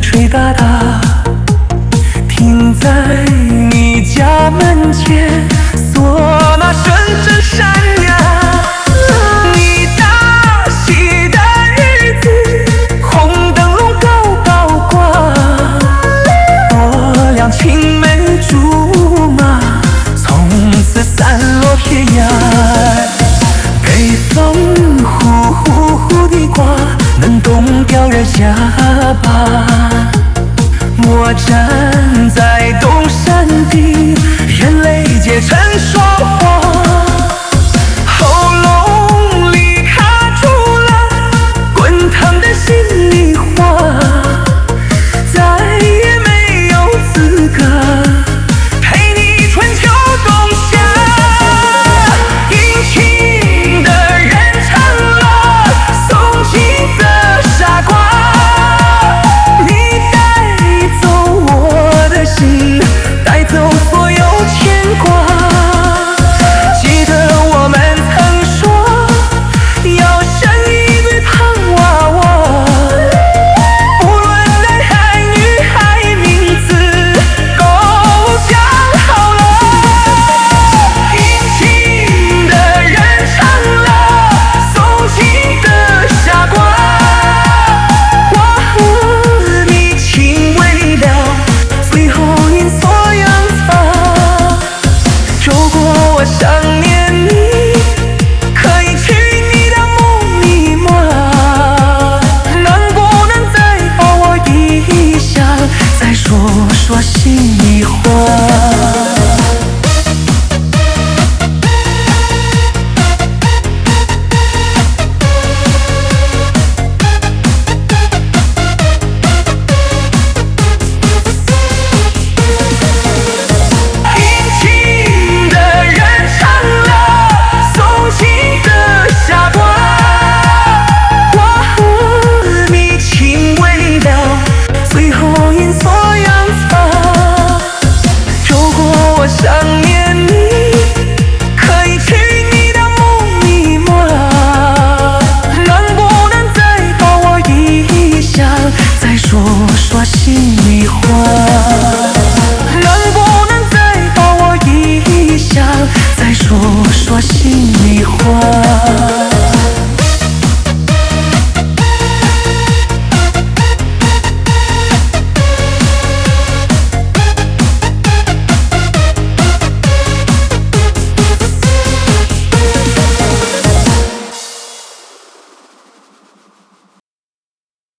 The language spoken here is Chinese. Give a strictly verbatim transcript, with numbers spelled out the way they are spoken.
吹哒哒，停在你家门前，唢呐声震山崖。你大喜的日子，红灯笼高高挂，我俩青梅竹马，从此散落天涯。北风呼呼呼地刮，能冻掉人下巴。我站在东山底，眼泪结成霜花，喉咙里卡住了滚烫的心里话，再也没有资格陪你春秋冬夏。殷勤的人成了送情的傻瓜，带走所有牵挂。记得我们曾说要生一对胖娃娃，不论男孩女孩，名字都想好了。殷勤的人成了送情的傻瓜，我和你情未了，最后因所养发。如果我想念你，可以去你的梦里吗？能不能再抱我一下，再说说心里话？想念你，可以去你的梦里吗？能不能再抱我一下，再说说心里话？